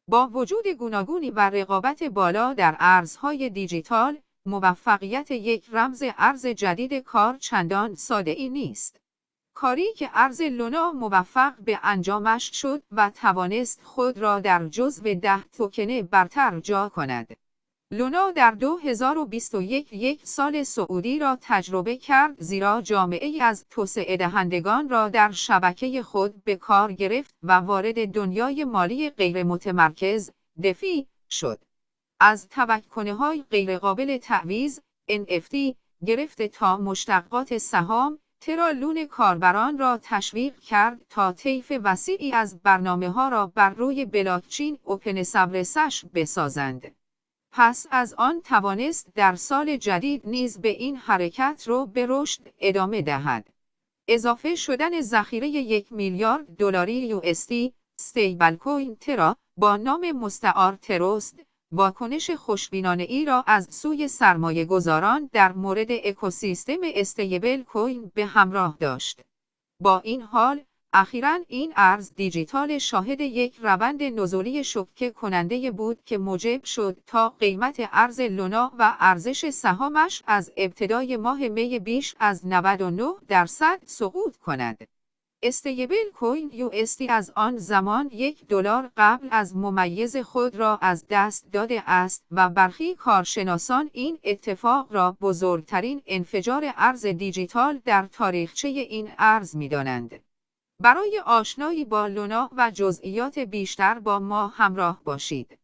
با وجود گوناگونی و رقابت بالا در ارزهای دیجیتال، موفقیت یک رمز ارز جدید کار چندان ساده‌ای نیست. کاری که ارز لونا موفق به انجامش شد و توانست خود را در جزو 10 توکن برتر جا کند. لونا در 2021 یک سال سعودی را تجربه کرد، زیرا جامعه‌ای از توسعه دهندگان را در شبکه خود به کار گرفت و وارد دنیای مالی غیر متمرکز دفی شد. از توکل‌های غیرقابل تعویض NFT گرفته تا مشتقات سهام، ترالون کاربران را تشویق کرد تا طیف وسیعی از برنامه‌ها را بر روی بلاکچین اوپنسورسش بسازند. پس از آن توانست در سال جدید نیز به این حرکت رو به رشد ادامه دهد. اضافه شدن ذخیره 1 میلیارد دلاری USD استیبل کوین ترا با نام مستعار تروست، واکنش خوشبینانه‌ای را از سوی سرمایه‌گذاران در مورد اکوسیستم استیبل کوین به همراه داشت. با این حال، اخیراً این ارز دیجیتال شاهد یک روند نزولی شوکه کننده بود که موجب شد تا قیمت ارز لونا و ارزش سهامش از ابتدای ماه می بیش از 99% سقوط کند. استیبل کوین USD از آن زمان $1 قبل از ممیز خود را از دست داده است و برخی کارشناسان این اتفاق را بزرگترین انفجار ارز دیجیتال در تاریخچه این ارز می‌دانند. برای آشنایی با لونا و جزئیات بیشتر با ما همراه باشید.